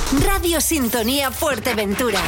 Radio Sintonía Fuerteventura.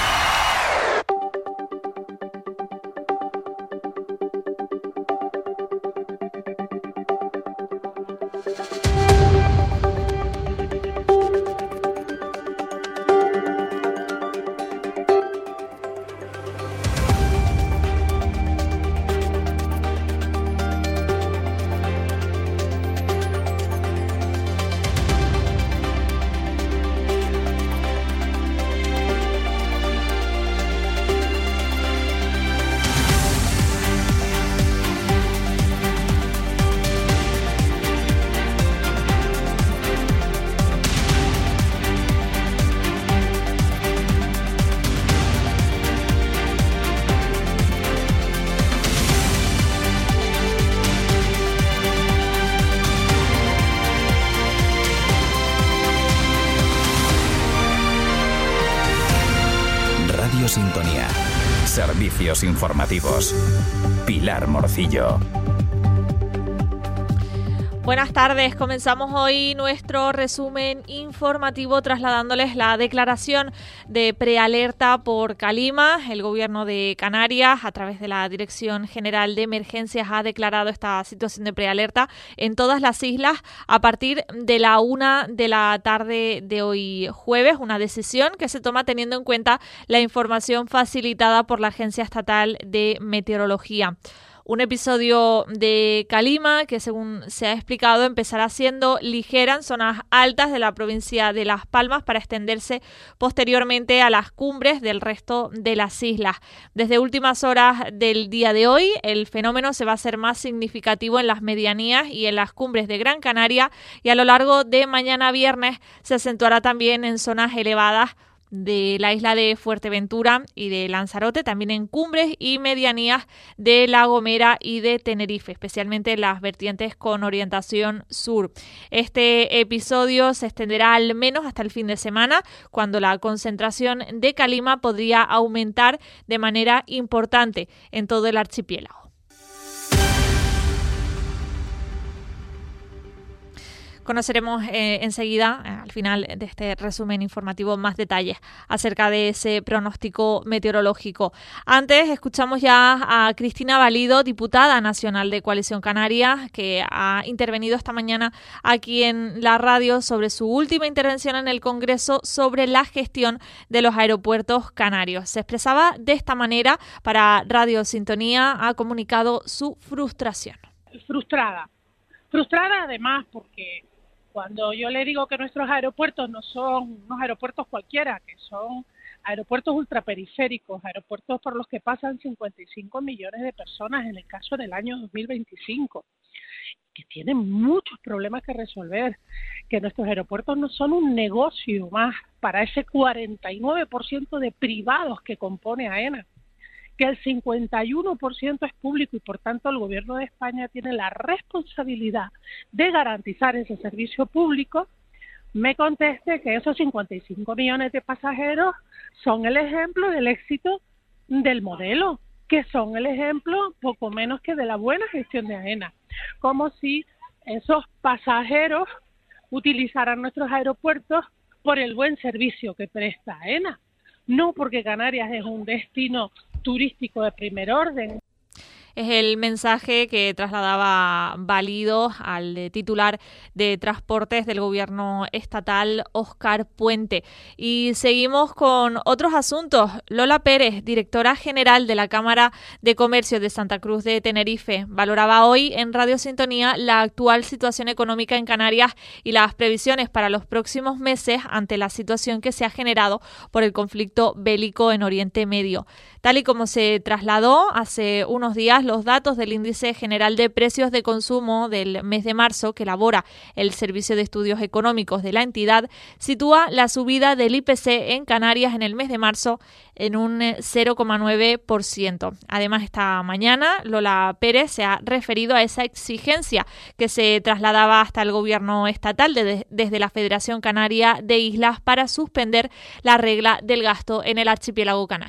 Sintonía. Servicios informativos. Pilar Morcillo. Buenas tardes, comenzamos hoy nuestro resumen informativo trasladándoles la declaración de prealerta por calima. El Gobierno de Canarias, a través de la Dirección General de Emergencias, ha declarado esta situación de prealerta en todas las islas a partir de la 1 de la tarde de hoy jueves, una decisión que se toma teniendo en cuenta la información facilitada por la Agencia Estatal de Meteorología. Un episodio de calima que, según se ha explicado, empezará siendo ligera en zonas altas de la provincia de Las Palmas para extenderse posteriormente a las cumbres del resto de las islas. Desde últimas horas del día de hoy, el fenómeno se va a hacer más significativo en las medianías y en las cumbres de Gran Canaria, y a lo largo de mañana viernes se acentuará también en zonas elevadas de la isla de Fuerteventura y de Lanzarote, también en cumbres y medianías de La Gomera y de Tenerife, especialmente en las vertientes con orientación sur. Este episodio se extenderá al menos hasta el fin de semana, cuando la concentración de calima podría aumentar de manera importante en todo el archipiélago. Conoceremos enseguida, al final de este resumen informativo, más detalles acerca de ese pronóstico meteorológico. Antes, escuchamos ya a Cristina Valido, diputada nacional de Coalición Canaria, que ha intervenido esta mañana aquí en la radio sobre su última intervención en el Congreso sobre la gestión de los aeropuertos canarios. Se expresaba de esta manera para Radio Sintonía, ha comunicado su frustración. Frustrada además porque cuando yo le digo que nuestros aeropuertos no son unos aeropuertos cualquiera, que son aeropuertos ultraperiféricos, aeropuertos por los que pasan 55 millones de personas en el caso del año 2025, que tienen muchos problemas que resolver, que nuestros aeropuertos no son un negocio más para ese 49% de privados que compone AENA, que el 51% es público y por tanto el Gobierno de España tiene la responsabilidad de garantizar ese servicio público, me conteste que esos 55 millones de pasajeros son el ejemplo del éxito del modelo, que son el ejemplo poco menos que de la buena gestión de AENA, como si esos pasajeros utilizaran nuestros aeropuertos por el buen servicio que presta AENA, no porque Canarias es un destino turístico de primer orden. Es el mensaje que trasladaba Valido al titular de Transportes del Gobierno estatal, Óscar Puente. Y seguimos con otros asuntos. Lola Pérez, directora general de la Cámara de Comercio de Santa Cruz de Tenerife, valoraba hoy en Radio Sintonía la actual situación económica en Canarias y las previsiones para los próximos meses ante la situación que se ha generado por el conflicto bélico en Oriente Medio. Tal y como se trasladó hace unos días, los datos del Índice General de Precios de Consumo del mes de marzo, que elabora el Servicio de Estudios Económicos de la entidad, sitúa la subida del IPC en Canarias en el mes de marzo en un 0,9%. Además, esta mañana Lola Pérez se ha referido a esa exigencia que se trasladaba hasta el Gobierno estatal desde la Federación Canaria de Islas para suspender la regla del gasto en el archipiélago canario.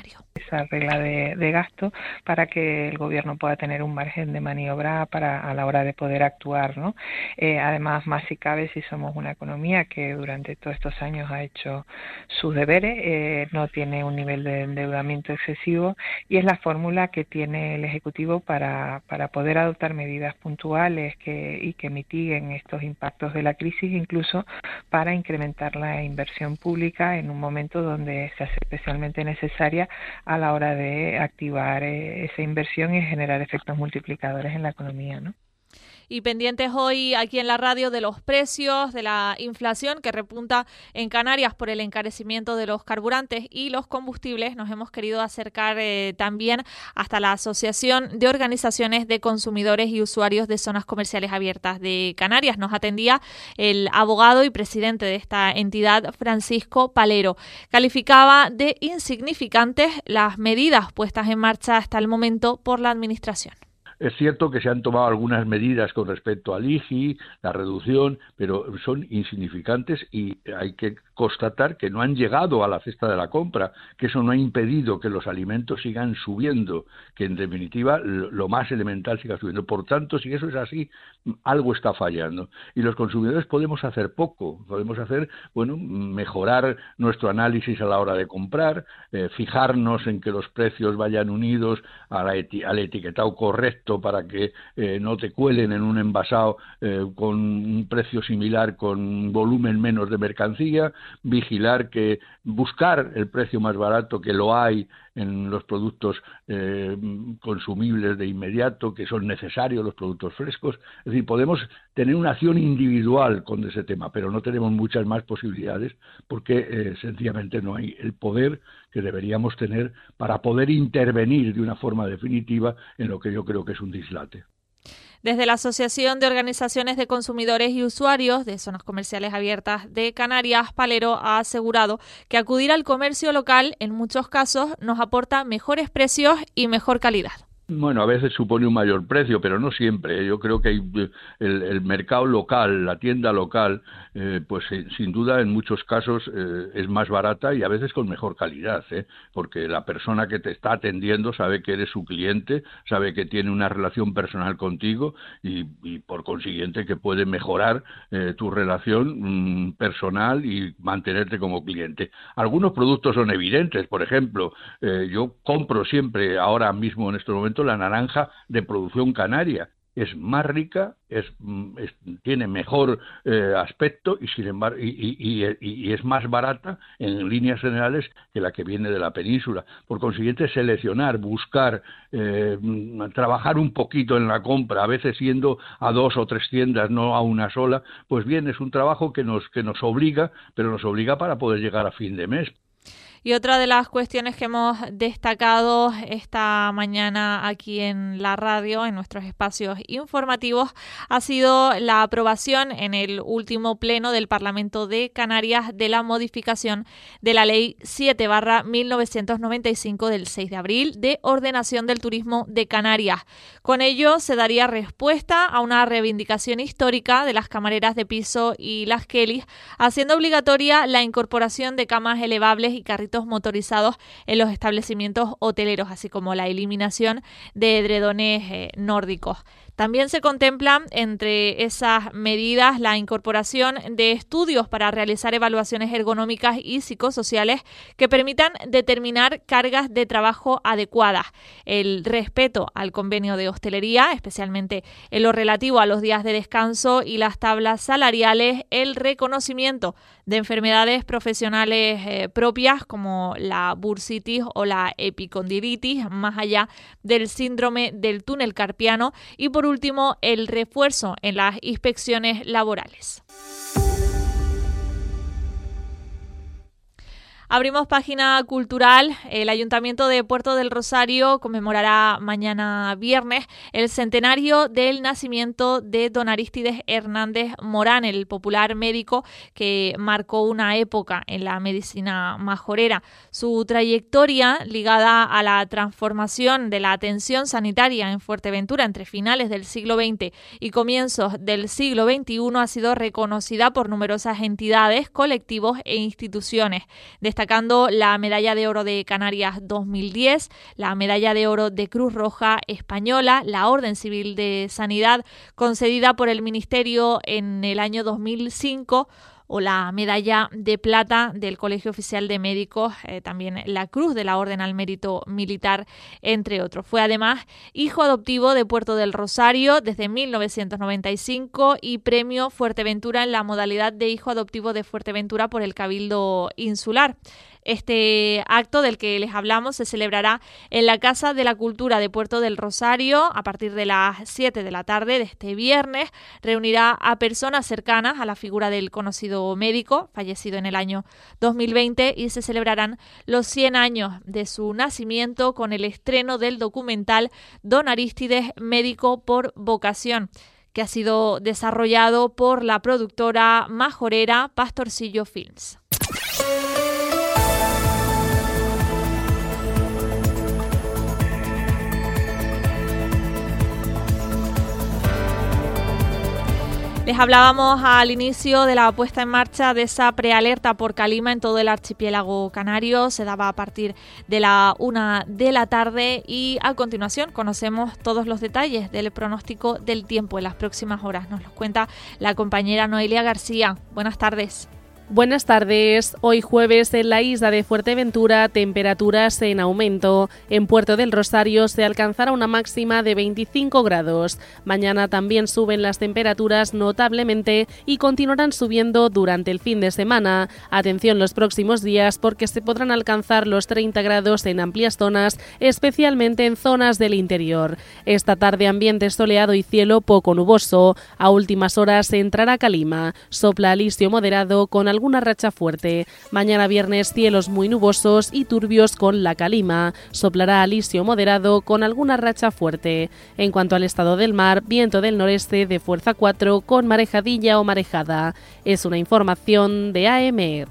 esa regla de gasto para que el gobierno pueda tener un margen de maniobra a la hora de poder actuar, ¿no? Además, más si cabe, si somos una economía que durante todos estos años ha hecho sus deberes, no tiene un nivel de endeudamiento excesivo, y es la fórmula que tiene el Ejecutivo para poder adoptar medidas puntuales que mitiguen estos impactos de la crisis, incluso para incrementar la inversión pública en un momento donde se hace especialmente necesaria a la hora de activar esa inversión y generar efectos multiplicadores en la economía, ¿no? Y pendientes hoy aquí en la radio de los precios, de la inflación que repunta en Canarias por el encarecimiento de los carburantes y los combustibles, nos hemos querido acercar también hasta la Asociación de Organizaciones de Consumidores y Usuarios de Zonas Comerciales Abiertas de Canarias. Nos atendía el abogado y presidente de esta entidad, Francisco Palero. Calificaba de insignificantes las medidas puestas en marcha hasta el momento por la Administración. Es cierto que se han tomado algunas medidas con respecto al IGI, la reducción, pero son insignificantes y hay que constatar que no han llegado a la cesta de la compra, que eso no ha impedido que los alimentos sigan subiendo, que en definitiva lo más elemental siga subiendo. Por tanto, si eso es así, algo está fallando. Y los consumidores podemos hacer poco, podemos hacer, mejorar nuestro análisis a la hora de comprar, fijarnos en que los precios vayan unidos al etiquetado correcto para que no te cuelen en un envasado con un precio similar, con un volumen menos de mercancía, vigilar que buscar el precio más barato, que lo hay en los productos consumibles de inmediato, que son necesarios, los productos frescos. Es decir, podemos tener una acción individual con ese tema, pero no tenemos muchas más posibilidades porque sencillamente no hay el poder que deberíamos tener para poder intervenir de una forma definitiva en lo que yo creo que es un dislate. Desde la Asociación de Organizaciones de Consumidores y Usuarios de Zonas Comerciales Abiertas de Canarias, Palero ha asegurado que acudir al comercio local en muchos casos nos aporta mejores precios y mejor calidad. Bueno, a veces supone un mayor precio, pero no siempre. Yo creo que hay el mercado local, la tienda local, pues sin duda en muchos casos es más barata y a veces con mejor calidad, porque la persona que te está atendiendo sabe que eres su cliente, sabe que tiene una relación personal contigo y por consiguiente que puede mejorar tu relación personal y mantenerte como cliente. Algunos productos son evidentes, por ejemplo, yo compro siempre ahora mismo en estos momentos la naranja de producción canaria. Es más rica, tiene mejor aspecto y sin embargo y es más barata en líneas generales que la que viene de la península. Por consiguiente, seleccionar, buscar, trabajar un poquito en la compra, a veces yendo a 2 o 3 tiendas, no a una sola, pues bien, es un trabajo que nos obliga, pero nos obliga para poder llegar a fin de mes. Y otra de las cuestiones que hemos destacado esta mañana aquí en la radio, en nuestros espacios informativos, ha sido la aprobación en el último pleno del Parlamento de Canarias de la modificación de la Ley 7/1995 del 6 de abril de ordenación del turismo de Canarias. Con ello se daría respuesta a una reivindicación histórica de las camareras de piso y las Kellys, haciendo obligatoria la incorporación de camas elevables y carritos motorizados en los establecimientos hoteleros, así como la eliminación de edredones nórdicos. También se contempla entre esas medidas la incorporación de estudios para realizar evaluaciones ergonómicas y psicosociales que permitan determinar cargas de trabajo adecuadas, el respeto al convenio de hostelería, especialmente en lo relativo a los días de descanso y las tablas salariales, el reconocimiento de enfermedades profesionales propias como la bursitis o la epicondilitis, más allá del síndrome del túnel carpiano, y por último, el refuerzo en las inspecciones laborales. Abrimos página cultural. El Ayuntamiento de Puerto del Rosario conmemorará mañana viernes el centenario del nacimiento de don Arístides Hernández Morán, el popular médico que marcó una época en la medicina majorera. Su trayectoria ligada a la transformación de la atención sanitaria en Fuerteventura entre finales del siglo XX y comienzos del siglo XXI ha sido reconocida por numerosas entidades, colectivos e instituciones. Destaca destacando la Medalla de Oro de Canarias 2010, la Medalla de Oro de Cruz Roja Española, la Orden Civil de Sanidad concedida por el Ministerio en el año 2005, o la Medalla de Plata del Colegio Oficial de Médicos, también la Cruz de la Orden al Mérito Militar, entre otros. Fue además hijo adoptivo de Puerto del Rosario desde 1995 y premio Fuerteventura en la modalidad de hijo adoptivo de Fuerteventura por el Cabildo Insular. Este acto del que les hablamos se celebrará en la Casa de la Cultura de Puerto del Rosario a partir de las 7 de la tarde de este viernes. Reunirá a personas cercanas a la figura del conocido médico, fallecido en el año 2020, y se celebrarán los 100 años de su nacimiento con el estreno del documental Don Arístides, médico por vocación, que ha sido desarrollado por la productora majorera Pastorcillo Films. Les hablábamos al inicio de la puesta en marcha de esa prealerta por calima en todo el archipiélago canario. Se daba a partir de la 1 de la tarde y a continuación conocemos todos los detalles del pronóstico del tiempo en las próximas horas. Nos los cuenta la compañera Noelia García. Buenas tardes. Buenas tardes. Hoy jueves en la isla de Fuerteventura, temperaturas en aumento. En Puerto del Rosario se alcanzará una máxima de 25 grados. Mañana también suben las temperaturas notablemente y continuarán subiendo durante el fin de semana. Atención los próximos días porque se podrán alcanzar los 30 grados en amplias zonas, especialmente en zonas del interior. Esta tarde ambiente soleado y cielo poco nuboso. A últimas horas entrará calima. Sopla alisio moderado con alguna racha fuerte. Mañana viernes cielos muy nubosos y turbios con la calima. Soplará alisio moderado con alguna racha fuerte. En cuanto al estado del mar, viento del noreste de fuerza 4 con marejadilla o marejada. Es una información de AEMET.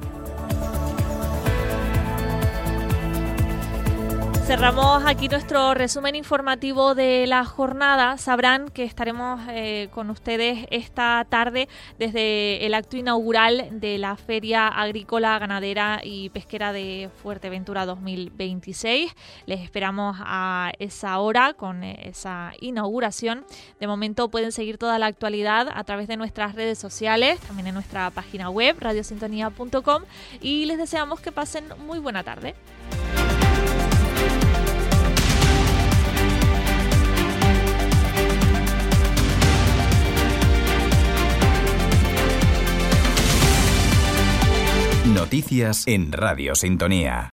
Cerramos aquí nuestro resumen informativo de la jornada. Sabrán que estaremos con ustedes esta tarde desde el acto inaugural de la Feria Agrícola, Ganadera y Pesquera de Fuerteventura 2026. Les esperamos a esa hora con esa inauguración. De momento pueden seguir toda la actualidad a través de nuestras redes sociales, también en nuestra página web radiosintonía.com, y les deseamos que pasen muy buena tarde. Noticias en Radio Sintonía.